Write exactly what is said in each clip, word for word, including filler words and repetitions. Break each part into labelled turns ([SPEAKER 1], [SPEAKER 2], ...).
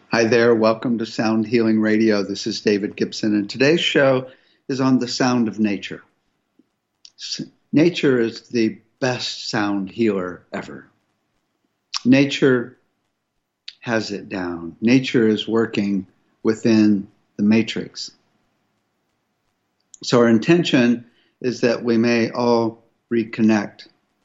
[SPEAKER 1] Hi there. Welcome to Sound Healing Radio. This is David Gibson, and today's show is on the sound of nature. S- Nature is the best sound healer ever. Nature has it down. Nature is working within the matrix. So our intention is that we may all reconnect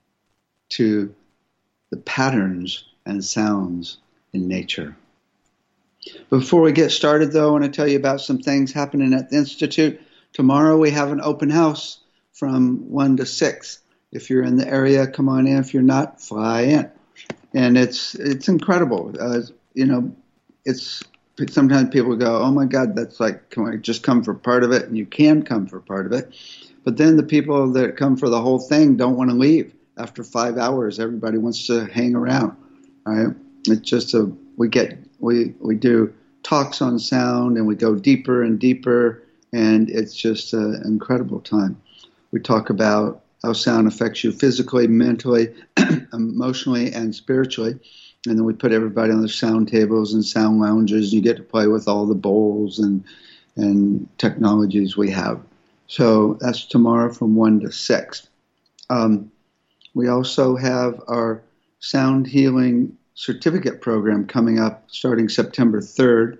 [SPEAKER 1] to the patterns and sounds in nature. Before we get started, though, I want to tell you about some things happening at the Institute. Tomorrow we have an open house from one to six. If you're in the area, come on in. If you're not, fly in. And it's it's incredible. Uh, you know, it's sometimes people go, oh my God, that's like, can I just come for part of it? And you can come for part of it. But then the people that come for the whole thing don't want to leave. After five hours, everybody wants to hang around. All right? It's just a, we get, we, we do talks on sound and we go deeper and deeper, and it's just an incredible time. We talk about how sound affects you physically, mentally, emotionally, and spiritually. And then we put everybody on the sound tables and sound lounges. You get to play with all the bowls and and technologies we have. So that's tomorrow from one to six. Um, we also have our sound healing certificate program coming up starting September third.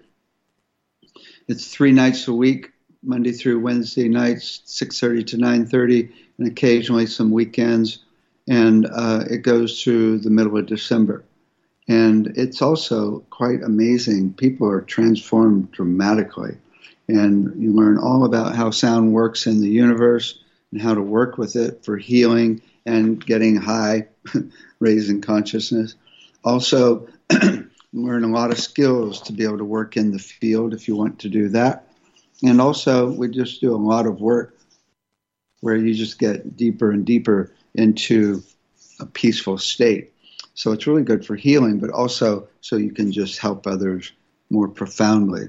[SPEAKER 1] It's three nights a week, Monday through Wednesday nights, six thirty to nine thirty, and occasionally some weekends. And uh, it goes through the middle of December. And it's also quite amazing. People are transformed dramatically. And you learn all about how sound works in the universe and how to work with it for healing and getting high, raising consciousness. Also, learn a lot of skills to be able to work in the field if you want to do that. And also, we just do a lot of work where you just get deeper and deeper into a peaceful state. So it's really good for healing, but also so you can just help others more profoundly.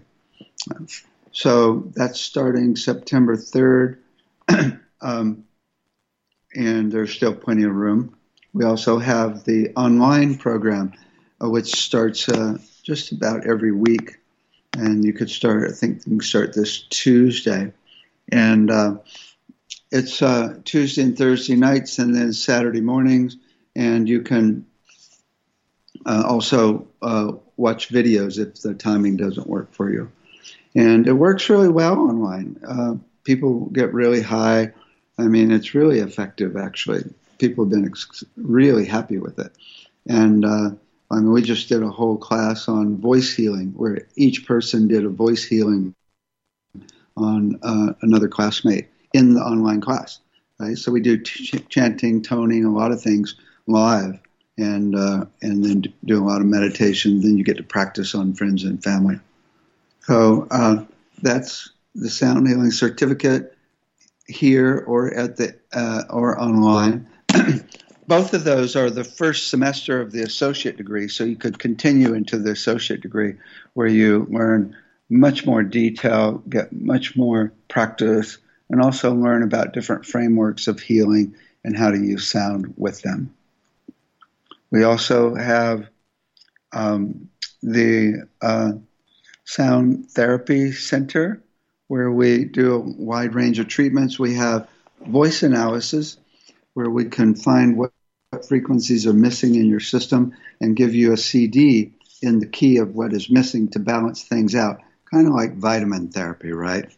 [SPEAKER 1] So that's starting September third, um, and there's still plenty of room. We also have the online program, uh, which starts uh, just about every week. And you could start, I think you can start this Tuesday. And uh, it's uh, Tuesday and Thursday nights and then Saturday mornings. And you can uh, also uh, watch videos if the timing doesn't work for you. And it works really well online. Uh, people get really high. I mean, it's really effective, actually. People have been ex- really happy with it. And uh, I mean, we just did a whole class on voice healing where each person did a voice healing on uh, another classmate in the online class. Right? So we do ch- chanting, toning, a lot of things live, and uh, and then do a lot of meditation. Then you get to practice on friends and family. So uh, that's the sound healing certificate here or at the uh, or online. Both of those are the first semester of the associate degree, so you could continue into the associate degree where you learn much more detail, get much more practice, and also learn about different frameworks of healing and how to use sound with them. We also have um, the uh, Sound Therapy Center, where we do a wide range of treatments. We have voice analysis, where we can find what frequencies are missing in your system and give you a C D in the key of what is missing to balance things out, kind of like vitamin therapy, right?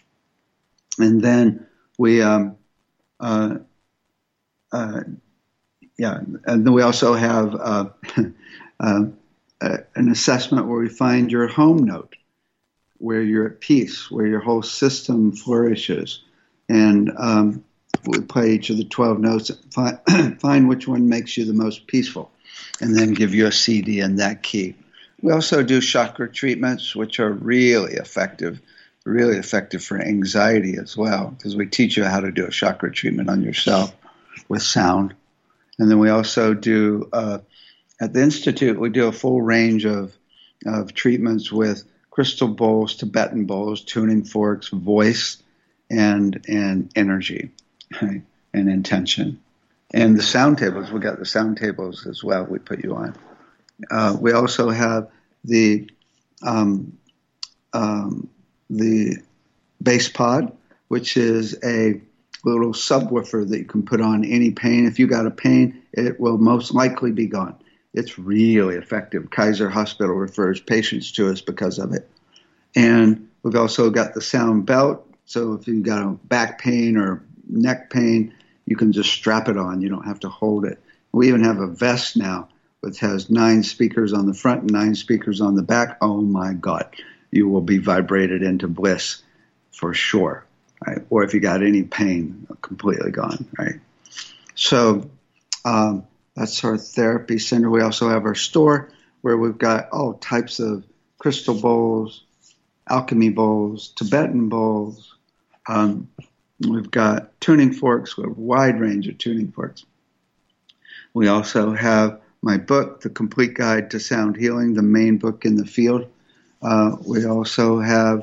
[SPEAKER 1] And then we, um, uh, uh, yeah, and then we also have uh, uh, uh, an assessment where we find your home note, where you're at peace, where your whole system flourishes. And um, we play each of the twelve notes, find, find which one makes you the most peaceful, and then give you a C D in that key. We also do chakra treatments, which are really effective, really effective for anxiety as well, because we teach you how to do a chakra treatment on yourself with sound. And then we also do, uh, at the Institute, we do a full range of, of treatments with crystal bowls, Tibetan bowls, tuning forks, voice, and and energy, right? And intention. And the sound tables, we got the sound tables as well we put you on. Uh, we also have the um, um, the BassPod, which is a little subwoofer that you can put on any pane. If you got a pain, it will most likely be gone. It's really effective. Kaiser Hospital refers patients to us because of it. And we've also got the sound belt. So if you've got a back pain or neck pain, you can just strap it on. You don't have to hold it. We even have a vest now which has nine speakers on the front and nine speakers on the back. Oh my God, you will be vibrated into bliss for sure. Right? Or if you got any pain, completely gone, right? So um, that's our therapy center. We also have our store where we've got all types of crystal bowls, alchemy bowls, Tibetan bowls. Um, we've got tuning forks. We have a wide range of tuning forks. We also have my book, The Complete Guide to Sound Healing, the main book in the field. Uh, we also have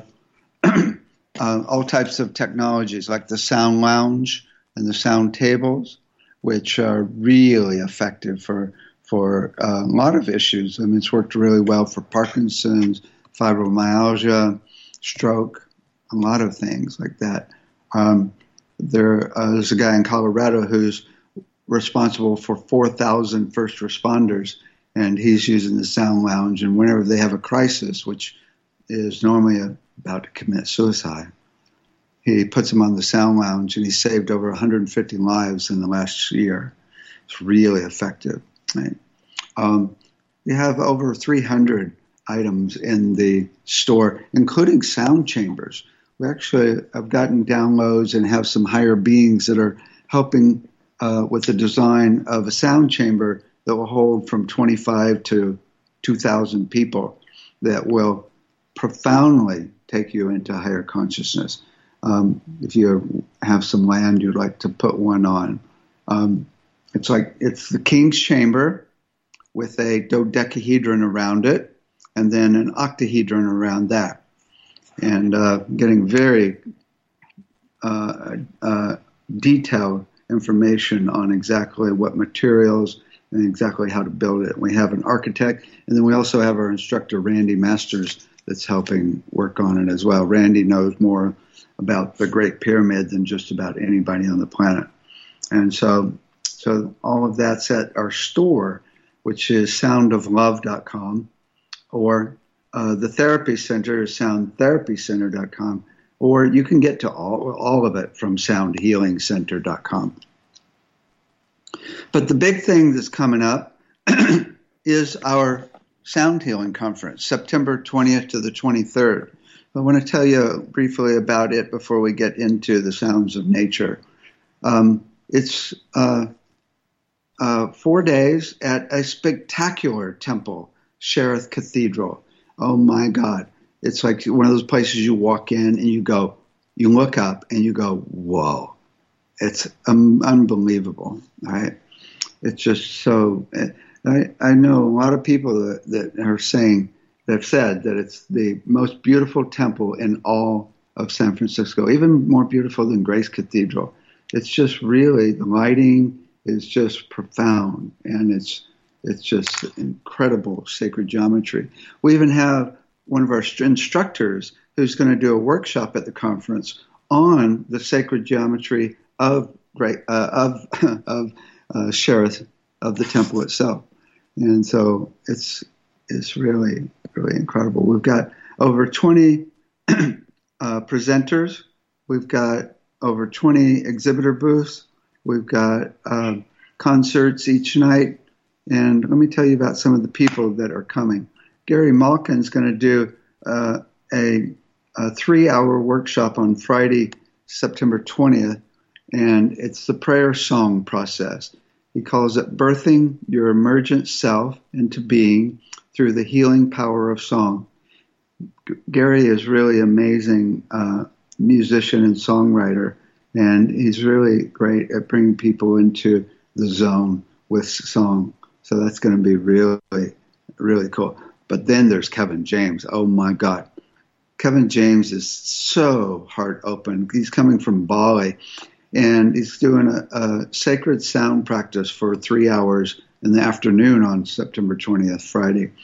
[SPEAKER 1] Uh, all types of technologies like the sound lounge and the sound tables, which are really effective for for uh, a lot of issues. I mean, it's worked really well for Parkinson's, fibromyalgia, stroke, a lot of things like that. Um, there, uh, there's a guy in Colorado who's responsible for four thousand first responders, and he's using the sound lounge. And whenever they have a crisis, which is normally a about to commit suicide, he puts them on the sound lounge, and he saved over one hundred fifty lives in the last year. It's really effective. Right? Um, we have over three hundred items in the store, including sound chambers. We actually have gotten downloads and have some higher beings that are helping uh, with the design of a sound chamber that will hold from twenty-five to two thousand people that will profoundly take you into higher consciousness. Um, if you have some land you'd like to put one on. Um, it's like, it's the King's Chamber with a dodecahedron around it and then an octahedron around that. And uh, getting very uh, uh, detailed information on exactly what materials and exactly how to build it. We have an architect, and then we also have our instructor, Randy Masters, that's helping work on it as well. Randy knows more about the Great Pyramid than just about anybody on the planet. And so so all of that's at our store, which is sound of love dot com, or uh, the therapy center is sound therapy center dot com, or you can get to all, all of it from sound healing center dot com. But the big thing that's coming up is our Sound Healing Conference, September twentieth to the twenty-third. I want to tell you briefly about it before we get into the sounds of nature. Um, it's uh, uh, four days at a spectacular temple, Cherith Cathedral. Oh my God. It's like one of those places you walk in and you go, you look up and you go, whoa. It's um, unbelievable, right? It's just so... I, I know a lot of people that, that are saying, that have said that it's the most beautiful temple in all of San Francisco, even more beautiful than Grace Cathedral. It's just really, the lighting is just profound, and it's it's just incredible sacred geometry. We even have one of our instructors who's going to do a workshop at the conference on the sacred geometry of uh, of of uh, Cherith, of the temple itself. And so it's it's really, really incredible. We've got over twenty uh, presenters. We've got over twenty exhibitor booths. We've got uh, concerts each night. And let me tell you about some of the people that are coming. Gary Malkin's going to do uh, a, a three-hour workshop on Friday, September twentieth, and it's the prayer song process. He calls it Birthing Your Emergent Self into Being Through the Healing Power of Song. G- Gary is really amazing uh, musician and songwriter, and he's really great at bringing people into the zone with song. So that's going to be really, really cool. But then there's Kevin James. Oh, my God. Kevin James is so heart open. He's coming from Bali. And he's doing a, a sacred sound practice for three hours in the afternoon on September twentieth, Friday.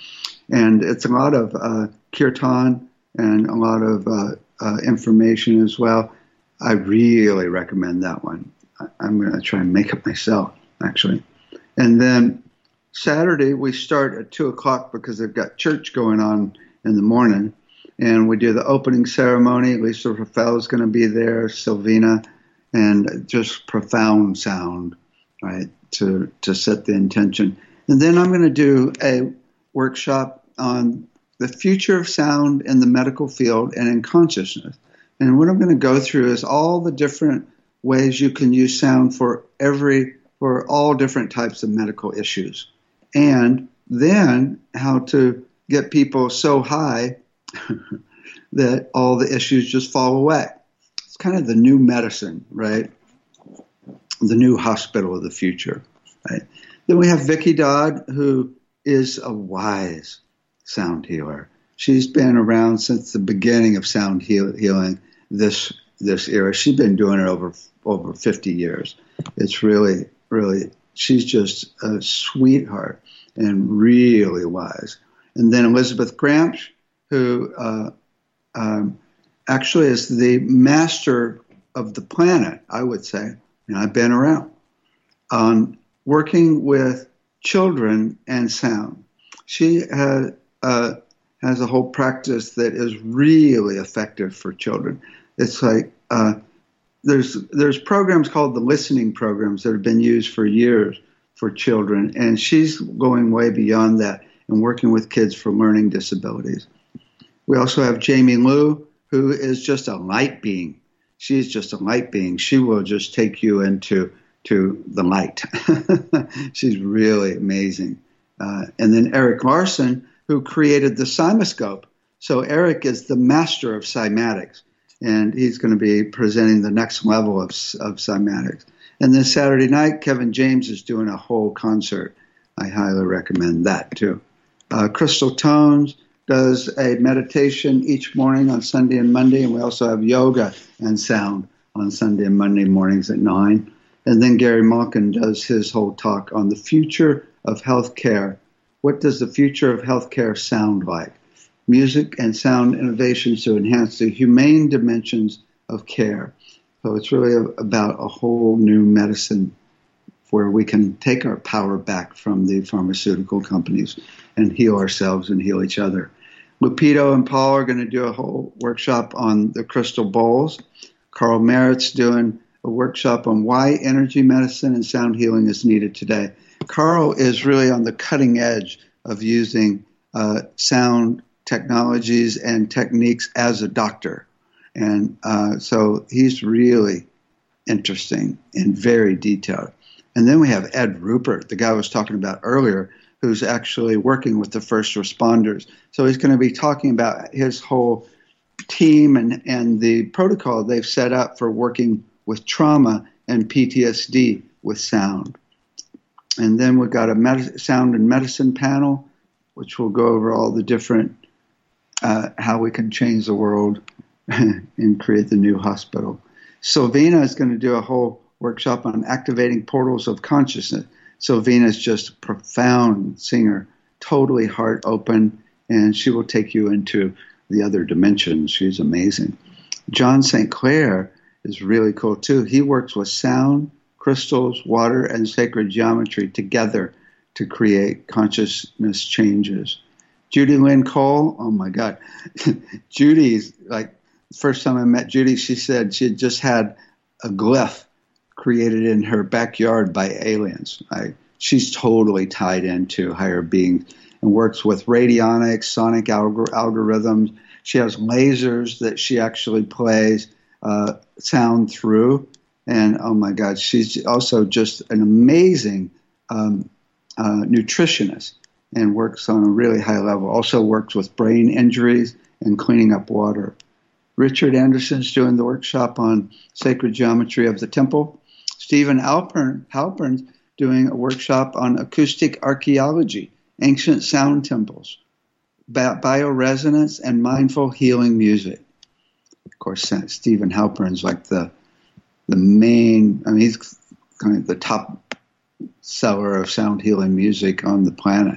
[SPEAKER 1] And it's a lot of uh, kirtan and a lot of uh, uh, information as well. I really recommend that one. I, I'm going to try and make it myself, actually. And then Saturday, we start at two o'clock because they've got church going on in the morning. And we do the opening ceremony. Lisa Rafael is going to be there, Silvina, and just profound sound, right, to, to set the intention. And then I'm going to do a workshop on the future of sound in the medical field and in consciousness. And what I'm going to go through is all the different ways you can use sound for every, for all different types of medical issues. And then how to get people so high that all the issues just fall away. It's kind of the new medicine, right? The new hospital of the future, right? Then we have Vicki Dodd, who is a wise sound healer. She's been around since the beginning of sound heal- healing this this era. She's been doing it over over fifty years. It's really, really, she's just a sweetheart and really wise. And then Elizabeth Gramsch, who uh, um, actually is the master of the planet, I would say, and I've been around, on working with children and sound. She has, uh, has a whole practice that is really effective for children. It's like uh, there's there's programs called the listening programs that have been used for years for children, and she's going way beyond that and working with kids for learning disabilities. We also have Jamie Liu, who is just a light being. She's just a light being. She will just take you into to the light. She's really amazing. Uh, and then Eric Larson, who created the Cymoscope. So Eric is the master of cymatics, and he's going to be presenting the next level of, of cymatics. And then Saturday night, Kevin James is doing a whole concert. I highly recommend that too. Uh, Crystal Tones does a meditation each morning on Sunday and Monday, and we also have yoga and sound on Sunday and Monday mornings at nine. And then Gary Malkin does his whole talk on the future of healthcare. What does the future of healthcare sound like? Music and sound innovations to enhance the humane dimensions of care. So it's really a, about a whole new medicine where we can take our power back from the pharmaceutical companies and heal ourselves and heal each other. Lupito and Paul are going to do a whole workshop on the crystal bowls. Carl Merritt's doing a workshop on why energy medicine and sound healing is needed today. Carl is really on the cutting edge of using uh, sound technologies and techniques as a doctor. And uh, so he's really interesting and very detailed. And then we have Ed Rupert, the guy I was talking about earlier, who's actually working with the first responders. So he's going to be talking about his whole team and, and the protocol they've set up for working with trauma and P T S D with sound. And then we've got a med- sound and medicine panel, which will go over all the different, uh, how we can change the world and create the new hospital. Silvina is going to do a whole workshop on activating portals of consciousness. Silvina is just a profound singer, totally heart open, and she will take you into the other dimensions. She's amazing. John Saint Clair is really cool too. He works with sound, crystals, water, and sacred geometry together to create consciousness changes. Judy Lynn Cole, oh my God. Judy's like, the first time I met Judy, she said she had just had a glyph created in her backyard by aliens. I, she's totally tied into higher beings and works with radionics, sonic algor- algorithms. She has lasers that she actually plays uh, sound through. And oh my God, she's also just an amazing um, uh, nutritionist and works on a really high level. Also works with brain injuries and cleaning up water. Richard Anderson's doing the workshop on sacred geometry of the temple. Stephen Alpern, Halpern's doing a workshop on acoustic archaeology, ancient sound temples, bi- bioresonance, and mindful healing music. Of course, Stephen Halpern's like the the main, I mean, he's kind of the top seller of sound healing music on the planet.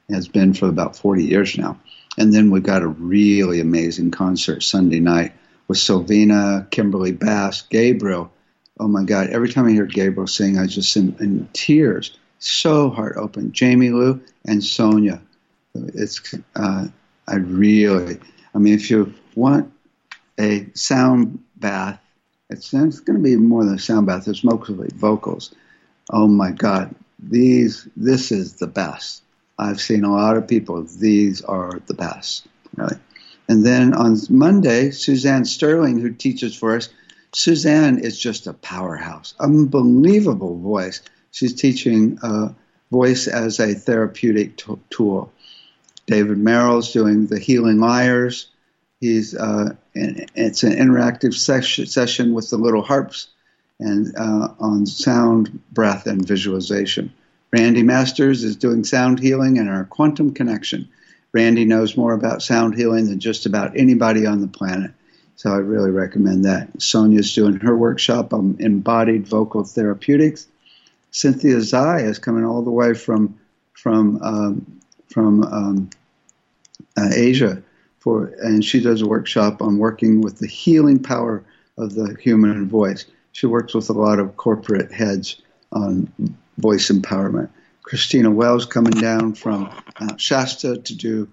[SPEAKER 1] has been for about forty years now. And then we got a really amazing concert Sunday night with Sylvina, Kimberly Bass, Gabriel. Oh my God, every time I hear Gabriel sing, I just in, in tears. So heart open. Jamie Lou and Sonia. It's, uh, I really, I mean, if you want a sound bath, it's, it's going to be more than a sound bath. It's mostly vocals. Oh my God, these, this is the best. I've seen a lot of people. These are the best, really. And then on Monday, Suzanne Sterling, who teaches for us, Suzanne is just a powerhouse, unbelievable voice. She's teaching uh, voice as a therapeutic t- tool. David Merrill's doing the Healing Lyres. He's uh, in, it's an interactive session, session with the little harps and uh, on sound, breath, and visualization. Randy Masters is doing sound healing and our quantum connection. Randy knows more about sound healing than just about anybody on the planet. So I really recommend that. Sonia's doing her workshop on embodied vocal therapeutics. Cynthia Zai is coming all the way from from um, from um, uh, Asia, for, and she does a workshop on working with the healing power of the human voice. She works with a lot of corporate heads on voice empowerment. Christina Wells coming down from Mount Shasta to do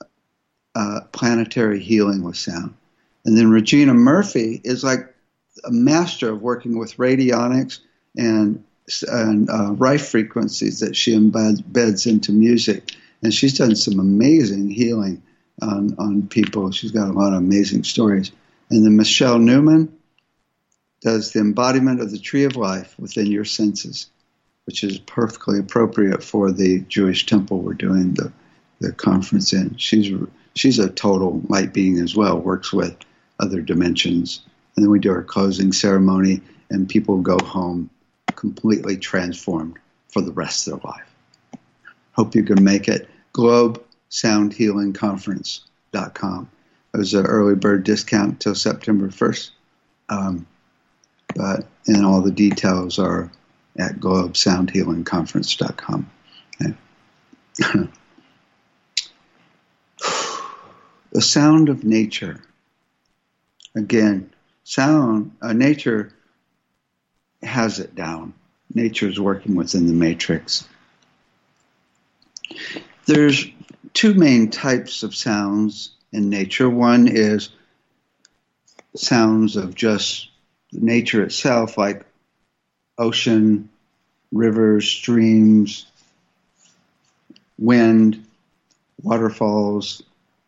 [SPEAKER 1] uh, planetary healing with sound. And then Regina Murphy is like a master of working with radionics and, and uh, Rife frequencies that she embeds into music. And she's done some amazing healing on, on people. She's got a lot of amazing stories. And then Michelle Newman does the embodiment of the tree of life within your senses, which is perfectly appropriate for the Jewish temple we're doing the, the conference in. She's she's a total light being as well, works with other dimensions. And then we do our closing ceremony, and people go home completely transformed for the rest of their life. Hope you can make it. globe sound healing conference dot com. There's an early bird discount till September first. Um, but and all the details are at globe sound healing conference dot com. Okay. The sound of nature. Again, sound, uh, nature has it down. Nature is working within the matrix. There's two main types of sounds in nature. One is sounds of just nature itself, like ocean, rivers, streams, wind, waterfalls,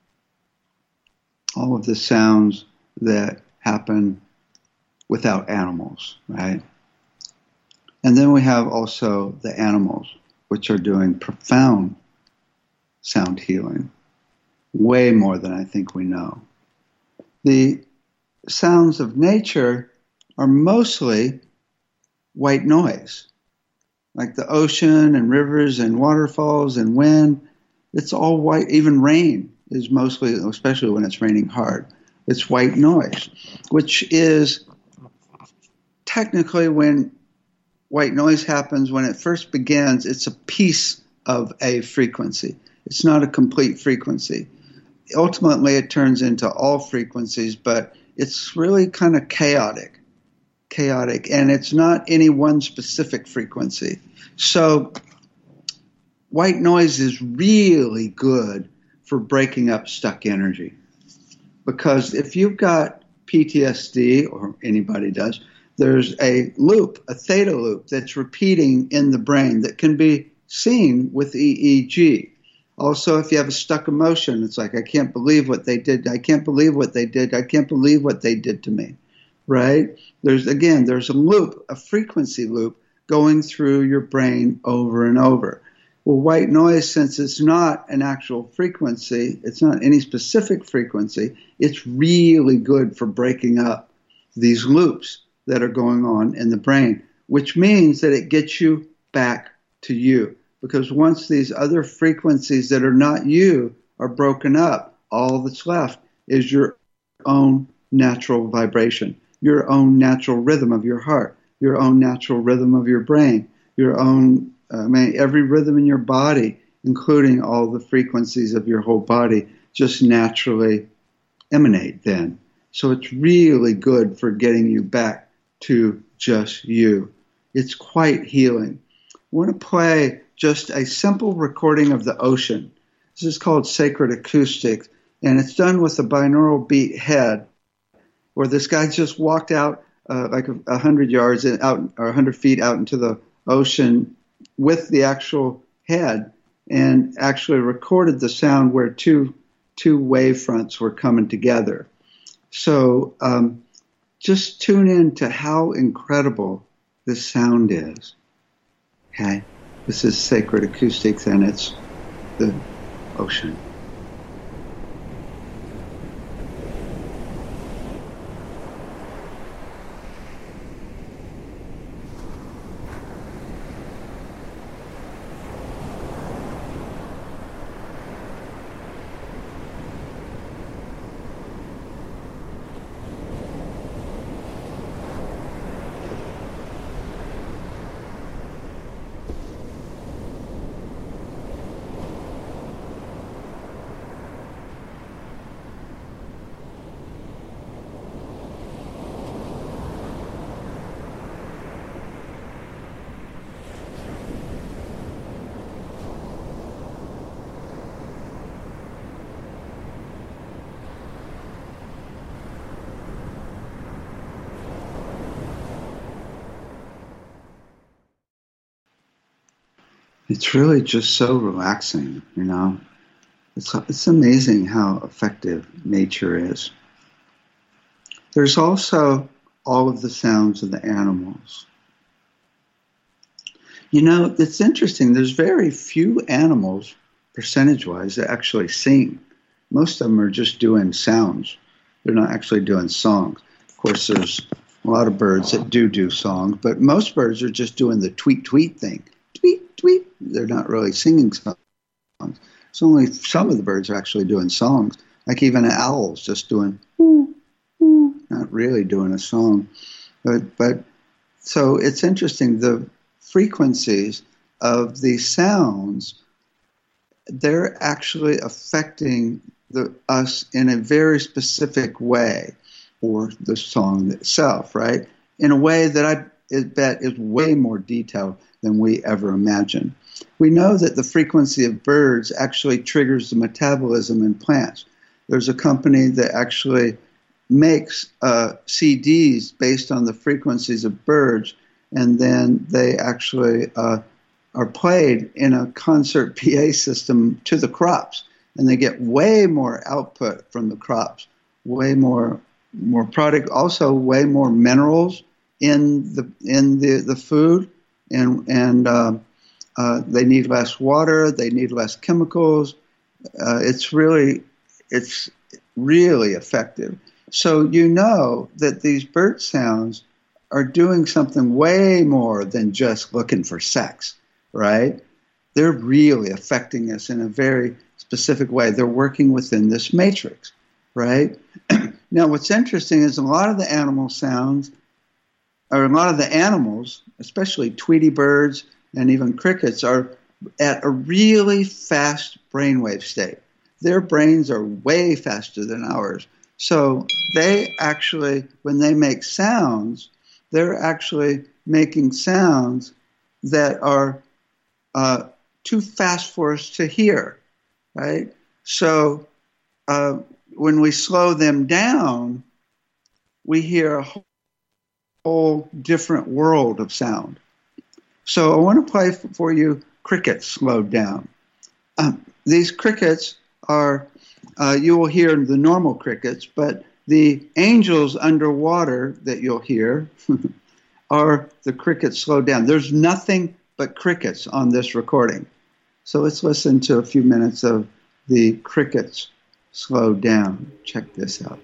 [SPEAKER 1] all of the sounds that happen without animals, right? And then we have also the animals, which are doing profound sound healing, way more than I think we know. The sounds of nature are mostly white noise, like the ocean and rivers and waterfalls and wind. It's all white. Even rain is mostly, especially when it's raining hard, it's white noise, which is technically when white noise happens, when it first begins, it's a piece of a frequency. It's not a complete frequency. Ultimately, it turns into all frequencies, but it's really kind of chaotic. chaotic, and it's not any one specific frequency. So white noise is really good for breaking up stuck energy. Because if you've got P T S D, or anybody does, there's a loop, a theta loop, that's repeating in the brain that can be seen with E E G. Also, if you have a stuck emotion, it's like, I can't believe what they did. I can't believe what they did. I can't believe what they did to me. Right? There's, again, there's a loop, a frequency loop going through your brain over and over. Well, white noise, since it's not an actual frequency, it's not any specific frequency, it's really good for breaking up these loops that are going on in the brain, which means that it gets you back to you. Because once these other frequencies that are not you are broken up, all that's left is your own natural vibration, your own natural rhythm of your heart, your own natural rhythm of your brain, your own, I mean, every rhythm in your body including all the frequencies of your whole body, just naturally emanate then. So it's really good for getting you back to just you. It's quite healing. I want to play just a simple recording of the ocean. This is called Sacred Acoustics, and it's done with a binaural beat head, where this guy just walked out uh, like a, a hundred yards in, out or a hundred feet out into the ocean with the actual head, and actually recorded the sound where two two wave fronts were coming together. So um, just tune in to how incredible this sound is. Okay, this is Sacred Acoustics, and it's the ocean. It's really just so relaxing, you know. It's, it's amazing how effective nature is. There's also all of the sounds of the animals. You know, it's interesting. There's very few animals, percentage-wise, that actually sing. Most of them are just doing sounds. They're not actually doing songs. Of course, there's a lot of birds that do do songs, but most birds are just doing the tweet-tweet thing. Tweet, tweet. They're not really singing songs. So only some of the birds are actually doing songs. Like even an owl's just doing, ooh, ooh, not really doing a song. But, but so it's interesting. The frequencies of these sounds, they're actually affecting the, us in a very specific way, or the song itself, right? In a way that I bet is way more detailed than we ever imagined. We know that the frequency of birds actually triggers the metabolism in plants. There's a company that actually makes uh, C Ds based on the frequencies of birds, and then they actually uh, are played in a concert P A system to the crops, and they get way more output from the crops, way more more product, also way more minerals in the in the, the food, and and uh, uh, they need less water, they need less chemicals. Uh, it's really it's really effective. So you know that these bird sounds are doing something way more than just looking for sex, right? They're really affecting us in a very specific way. They're working within this matrix, right? Now, what's interesting is a lot of the animal sounds, or a lot of the animals, especially Tweety birds and even crickets, are at a really fast brainwave state. Their brains are way faster than ours. So they actually, when they make sounds, they're actually making sounds that are uh, too fast for us to hear, right? So uh, when we slow them down, we hear a whole, whole different world of sound. So I want to play for you crickets slowed down. Um, these crickets are, uh, you will hear the normal crickets, but the angels underwater that you'll hear are the crickets slowed down. There's nothing but crickets on this recording. So let's listen to a few minutes of the crickets slowed down. Check this out.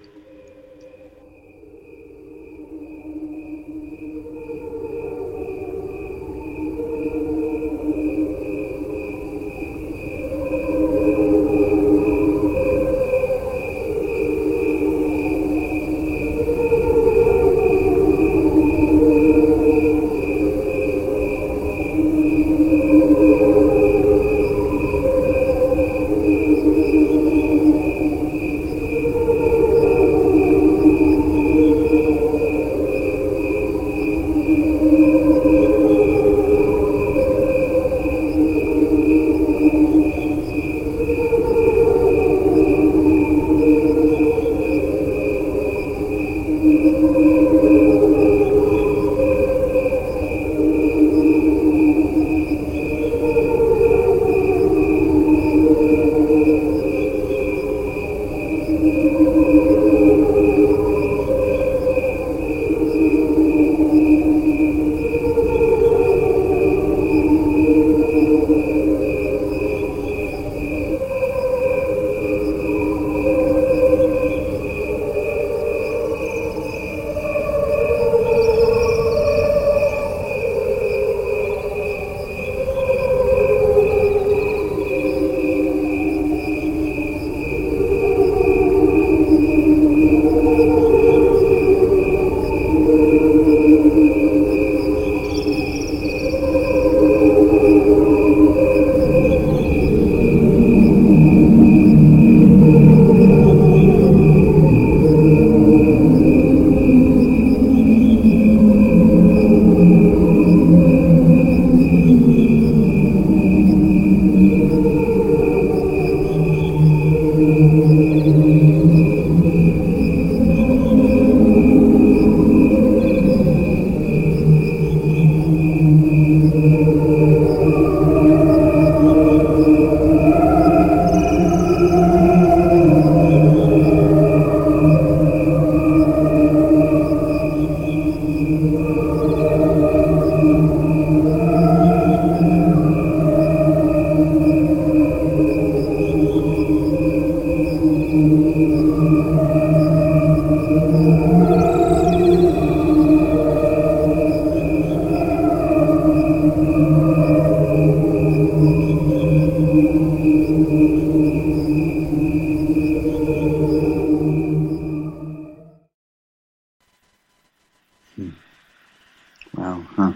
[SPEAKER 1] Wow, huh.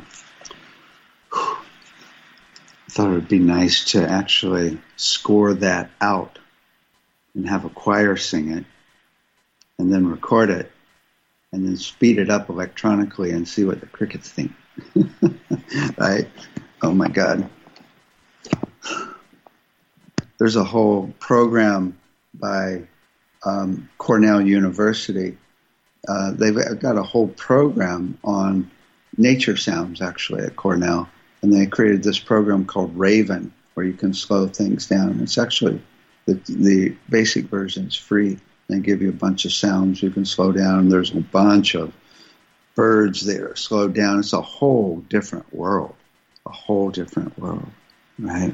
[SPEAKER 1] I thought it would be nice to actually score that out and have a choir sing it and then record it and then speed it up electronically and see what the crickets think. Right? Oh my God. There's a whole program by um, Cornell University. Uh, they've got a whole program on nature sounds, actually, at Cornell. And they created this program called Raven, where you can slow things down. It's actually, the, the basic version is free. They give you a bunch of sounds you can slow down. There's a bunch of birds there slowed down. It's a whole different world, a whole different world, right?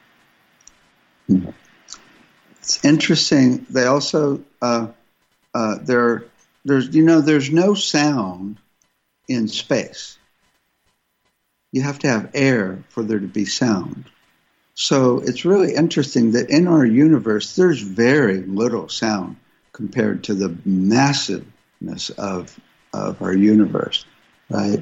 [SPEAKER 1] It's interesting. They also, uh, uh, there, there's, you know, there's no sound in space. You have to have air for there to be sound. So it's really interesting that in our universe, there's very little sound compared to the massiveness of, of our universe, right?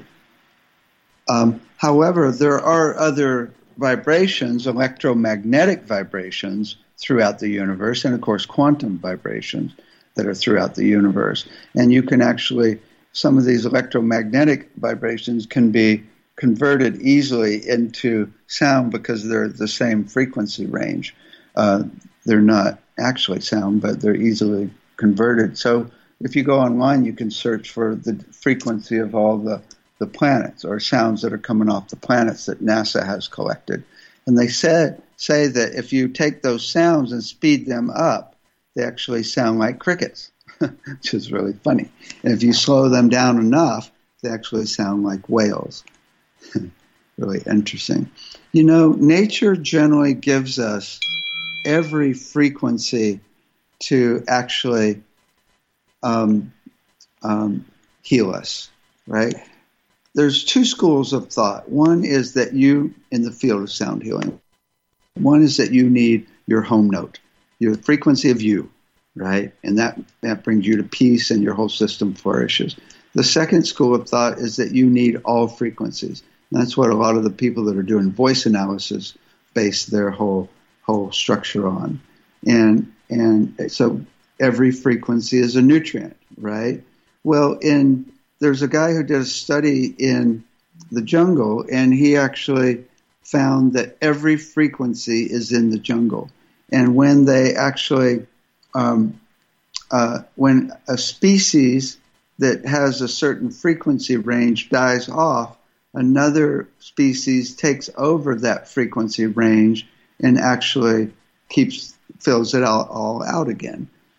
[SPEAKER 1] Um, however, there are other vibrations, electromagnetic vibrations throughout the universe, and of course quantum vibrations that are throughout the universe. And you can actually, some of these electromagnetic vibrations can be converted easily into sound because they're the same frequency range. Uh, they're not actually sound, but they're easily converted. So if you go online, you can search for the frequency of all the, the planets or sounds that are coming off the planets that NASA has collected. And they said, say that if you take those sounds and speed them up, they actually sound like crickets, which is really funny. And if you slow them down enough, they actually sound like whales. Really interesting. You know, nature generally gives us every frequency to actually um, um, heal us, right? There's two schools of thought. One is that you, in the field of sound healing, one is that you need your home note, your frequency of you, right? And that, that brings you to peace and your whole system flourishes. The second school of thought is that you need all frequencies. And that's what a lot of the people that are doing voice analysis base their whole whole structure on. And and so every frequency is a nutrient, right? Well, in there's a guy who did a study in the jungle, and he actually found that every frequency is in the jungle. And when they actually, um, uh, when a species that has a certain frequency range dies off, another species takes over that frequency range and actually keeps fills it all, all out again.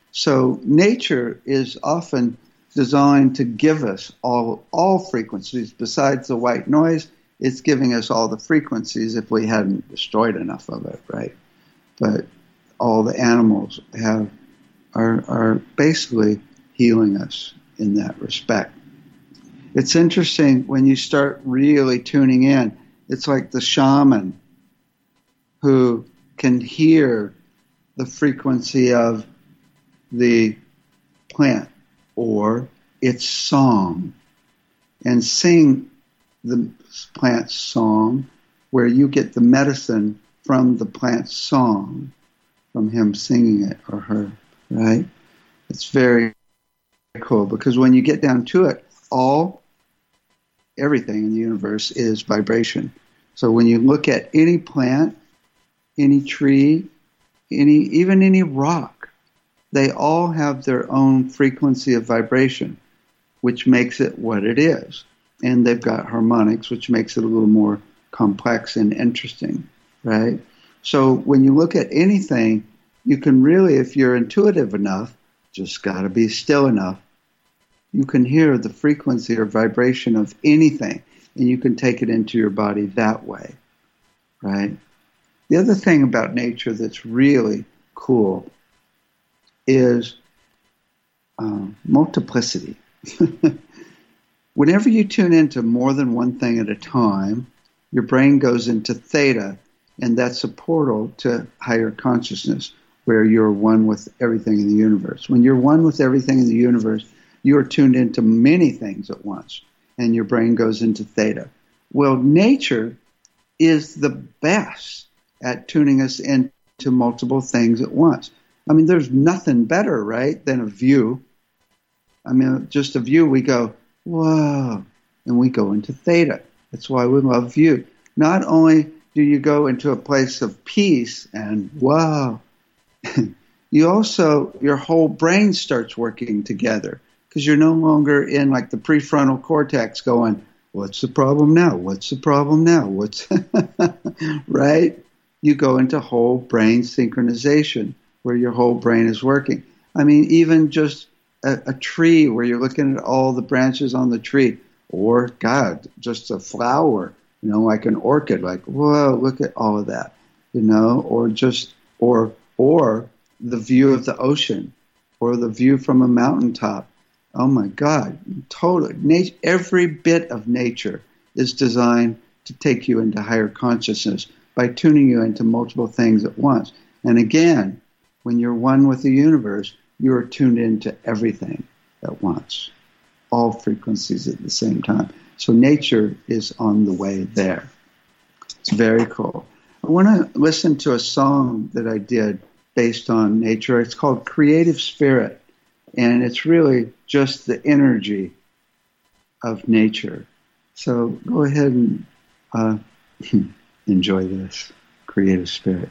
[SPEAKER 1] So nature is often designed to give us all all frequencies. Besides the white noise, it's giving us all the frequencies if we hadn't destroyed enough of it, right? But all the animals have are are basically healing us in that respect. It's interesting when you start really tuning in. It's like the shaman who can hear the frequency of the plant or its song and sing the plant's song, where you get the medicine from the plant's song, from him singing it or her, right? It's very cool, because when you get down to it, all, everything in the universe is vibration. So when you look at any plant, any tree, any even any rock, they all have their own frequency of vibration, which makes it what it is. And they've got harmonics, which makes it a little more complex and interesting, right? So when you look at anything, you can really, if you're intuitive enough, just got to be still enough, you can hear the frequency or vibration of anything, and you can take it into your body that way, right? The other thing about nature that's really cool is um, multiplicity. Whenever you tune into more than one thing at a time, your brain goes into theta, and that's a portal to higher consciousness, where you're one with everything in the universe. When you're one with everything in the universe, you're tuned into many things at once, and your brain goes into theta. Well, nature is the best at tuning us into multiple things at once. I mean, there's nothing better, right, than a view. I mean, just a view, we go, whoa, and we go into theta. That's why we love view. Not only do you go into a place of peace and wow, you also, your whole brain starts working together, because you're no longer in like the prefrontal cortex going, what's the problem now? What's the problem now? What's right? You go into whole brain synchronization, where your whole brain is working. I mean, even just a, a tree where you're looking at all the branches on the tree, or God, just a flower, you know, like an orchid, like, whoa, look at all of that, you know, or just, or, or the view of the ocean, or the view from a mountaintop. Oh my God, totally. Nature, every bit of nature is designed to take you into higher consciousness by tuning you into multiple things at once. And again, when you're one with the universe, you're tuned into everything at once, all frequencies at the same time. So nature is on the way there. It's very cool. I want to listen to a song that I did based on nature. It's called Creative Spirit, and it's really just the energy of nature. So go ahead and uh, enjoy this Creative Spirit.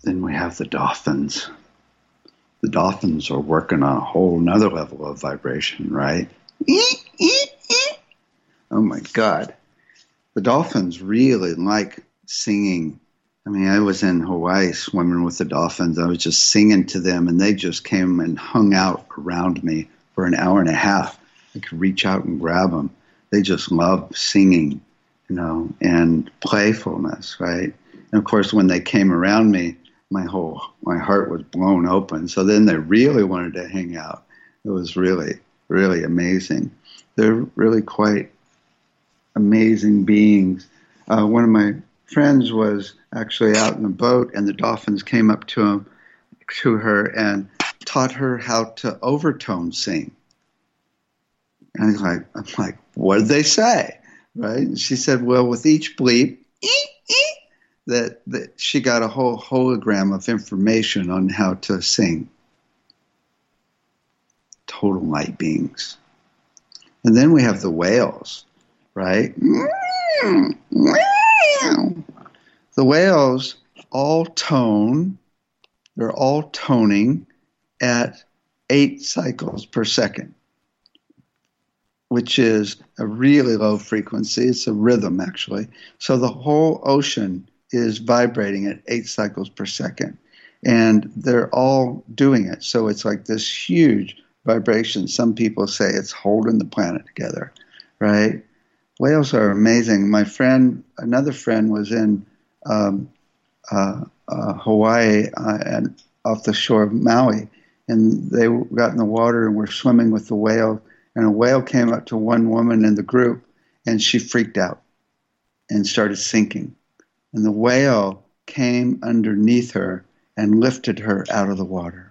[SPEAKER 1] Then we have the dolphins. The dolphins are working on a whole nother level of vibration, right? Oh my God. The dolphins really like singing. I mean, I was in Hawaii swimming with the dolphins. I was just singing to them, and they just came and hung out around me for an hour and a half. I could reach out and grab them. They just love singing, you know, and playfulness, right? And of course, when they came around me, my whole, my heart was blown open. So then they really wanted to hang out. It was really, really amazing. They're really quite amazing beings. Uh, one of my friends was actually out in a boat, and the dolphins came up to him, to her, and taught her how to overtone sing. And he's like, I'm like, what did they say? Right? And she said, well, with each bleep, that, that she got a whole hologram of information on how to sing. Total light beings. And then we have the whales, right? The whales all tone, they're all toning at eight cycles per second, which is a really low frequency. It's a rhythm, actually. So the whole ocean is vibrating at eight cycles per second, and they're all doing it. So it's like this huge vibration. Some people say it's holding the planet together, right? Whales are amazing. My friend, another friend, was in um, uh, uh, Hawaii uh, and off the shore of Maui, and they got in the water and were swimming with the whale. And a whale came up to one woman in the group, and she freaked out and started sinking. And the whale came underneath her and lifted her out of the water.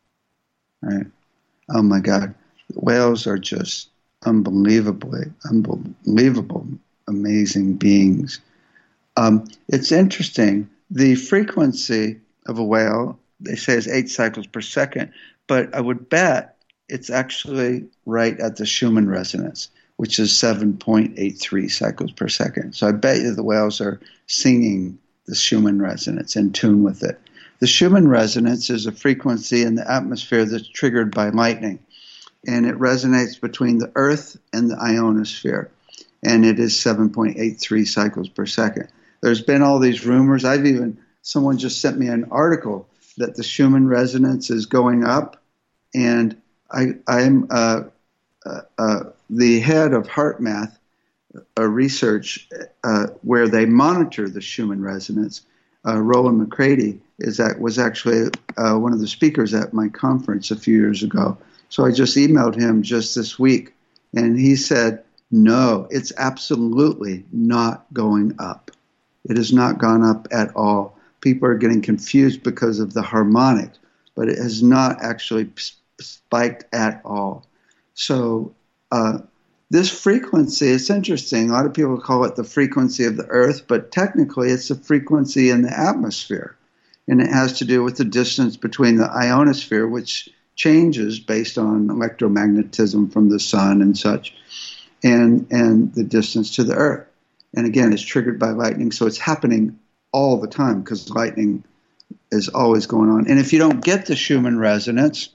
[SPEAKER 1] Right? Oh my God. Whales are just unbelievably, unbelievable, amazing beings. Um, it's interesting. The frequency of a whale, they say, is eight cycles per second, but I would bet it's actually right at the Schumann resonance, which is seven point eight three cycles per second. So I bet you the whales are singing the Schumann resonance, in tune with it. The Schumann resonance is a frequency in the atmosphere that's triggered by lightning, and it resonates between the Earth and the ionosphere, and it is seven point eight three cycles per second. There's been all these rumors. I've even, someone just sent me an article that the Schumann resonance is going up, and I, I'm uh, uh, uh, the head of HeartMath, a research uh, where they monitor the Schumann resonance. Uh, Roland McCready is that was actually uh, one of the speakers at my conference a few years ago. So I just emailed him just this week, and he said, no, it's absolutely not going up. It has not gone up at all. People are getting confused because of the harmonics, but it has not actually spiked at all. So uh, this frequency, it's interesting. A lot of people call it the frequency of the Earth, but technically it's the frequency in the atmosphere. And it has to do with the distance between the ionosphere, which changes based on electromagnetism from the sun and such, and, and the distance to the Earth. And again, it's triggered by lightning, so it's happening all the time because lightning is always going on. And if you don't get the Schumann resonance,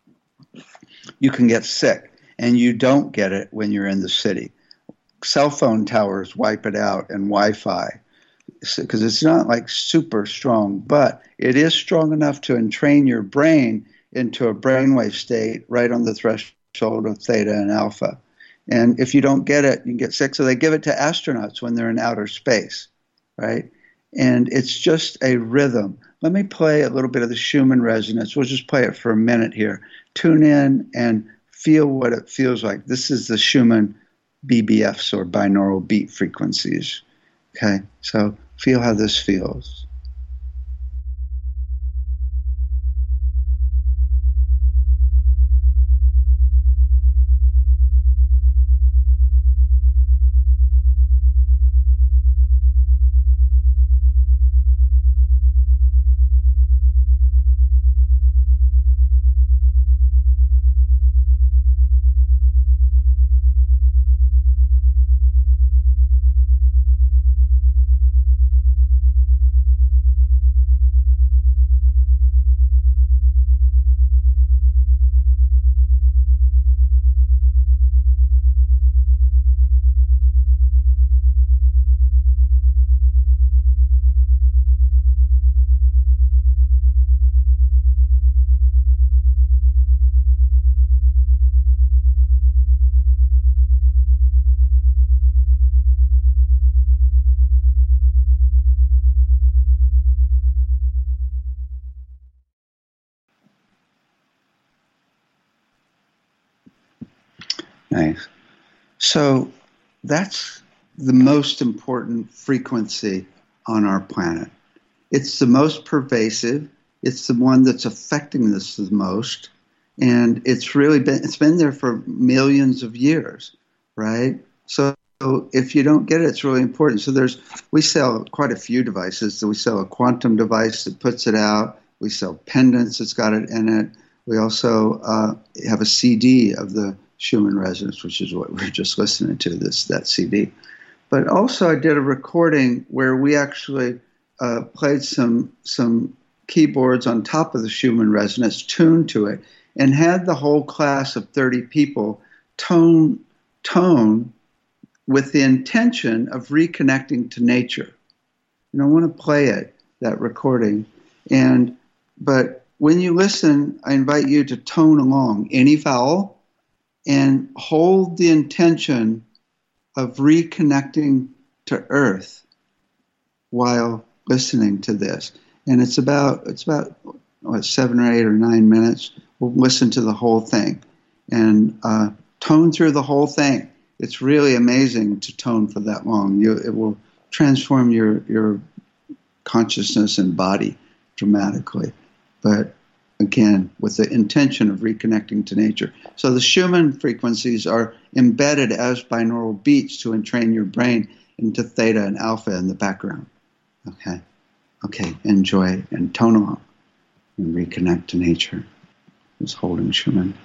[SPEAKER 1] you can get sick, and you don't get it when you're in the city. Cell phone towers wipe it out, and Wi-Fi, because it's not like super strong, but it is strong enough to entrain your brain into a brainwave state right on the threshold of theta and alpha. And if you don't get it, you can get sick. So they give it to astronauts when they're in outer space, right? And it's just a rhythm. Let me play a little bit of the Schumann resonance. We'll just play it for a minute here. Tune in and feel what it feels like. This is the Schumann B B Fs, or binaural beat frequencies. Okay, so feel how this feels. Nice. So that's the most important frequency on our planet. It's the most pervasive. It's the one that's affecting us the most. And it's really been, it's been there for millions of years, right? So if you don't get it, it's really important. So there's, we sell quite a few devices. So we sell a quantum device that puts it out. We sell pendants that's got it in it. We also uh, have a C D of the Schumann resonance, which is what we're just listening to, this that C D. But also I did a recording where we actually uh, played some some keyboards on top of the Schumann resonance, tuned to it, and had the whole class of thirty people tone tone with the intention of reconnecting to nature. And I want to play it, that recording. And but when you listen, I invite you to tone along any vowel and hold the intention of reconnecting to Earth while listening to this. And it's about it's about what, seven or eight or nine minutes. We'll listen to the whole thing and uh, tone through the whole thing. It's really amazing to tone for that long. You, it will transform your your consciousness and body dramatically. But again, with the intention of reconnecting to nature. So the Schumann frequencies are embedded as binaural beats to entrain your brain into theta and alpha in the background. Okay? Okay, enjoy and tone along and reconnect to nature. Just holding Schumann.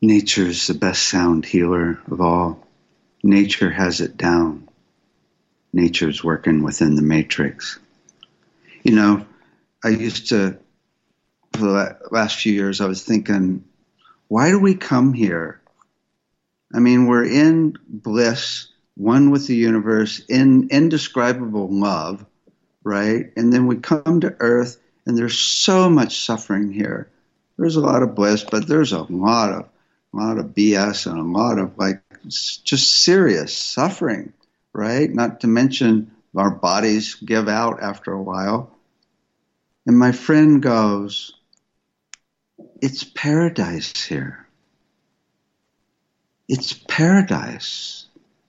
[SPEAKER 1] Nature's the best sound healer of all. Nature has it down. Nature's working within the matrix. You know, I used to, for the last few years, I was thinking, why do we come here? I mean, we're in bliss, one with the universe, in indescribable love, right? And then we come to Earth, and there's so much suffering here. There's a lot of bliss, but there's a lot of, a lot of B S and a lot of like just serious suffering, right? Not to mention our bodies give out after a while. And my friend goes, it's paradise here. It's paradise.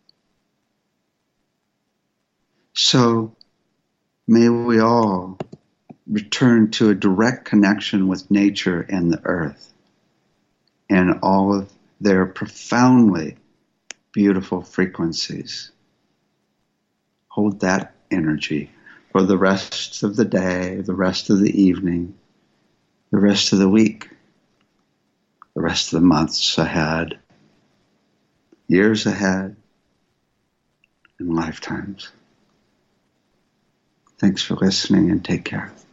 [SPEAKER 1] So may we all return to a direct connection with nature and the earth and all of their profoundly beautiful frequencies. Hold that energy for the rest of the day, the rest of the evening, the rest of the week, the rest of the months ahead, years ahead, and lifetimes. Thanks for listening and take care.